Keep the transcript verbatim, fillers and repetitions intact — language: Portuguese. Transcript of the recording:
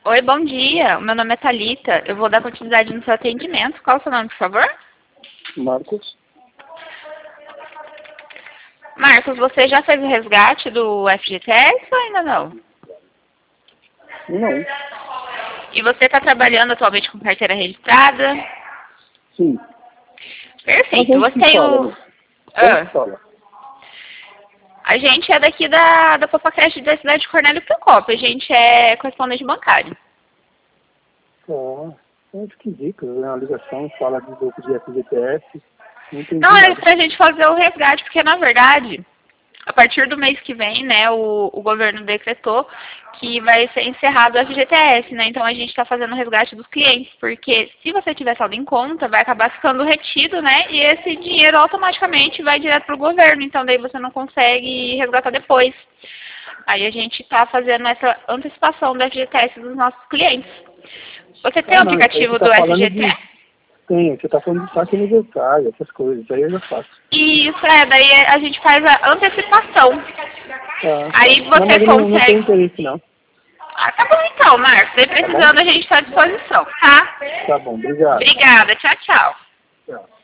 Oi, bom dia. O meu nome é Thalita. Eu vou dar continuidade no seu atendimento. Qual é o seu nome, por favor? Marcos? Marcos, você já fez o resgate do F G T S ou ainda não? Não. E você está trabalhando atualmente com carteira registrada? Sim. Perfeito. Mas Você tem fala, o... né? Ah, Fala. a gente é daqui da, da Popacast da cidade de Cornélio Procópio. A gente é correspondente bancário. Ah, é esquisito, né? A ligação fala de grupo de F G T S. Não entendi Não, é nada. pra gente fazer o resgate, porque na verdade, a partir do mês que vem, né, o, o governo decretou que vai ser encerrado o F G T S, né? Então a gente está fazendo o resgate dos clientes, porque se você tiver saldo em conta, vai acabar ficando retido, né? E esse dinheiro automaticamente vai direto para o governo, então daí você não consegue resgatar depois. Aí a gente está fazendo essa antecipação do F G T S dos nossos clientes. Você tem Ah, o não, isso aí aplicativo você do tá falando F G T? de... Tem, você tá falando de saque aniversário, essas coisas. Isso aí eu já faço. Isso, é, daí a gente faz a antecipação. Ah, Aí não, você mas eu não, não tenho consegue... interesse, não. Ah, tá bom então, Marcos. Daí Tá bom? precisando a gente está à disposição, tá? Tá bom, obrigado. Obrigada, tchau, tchau. Tchau.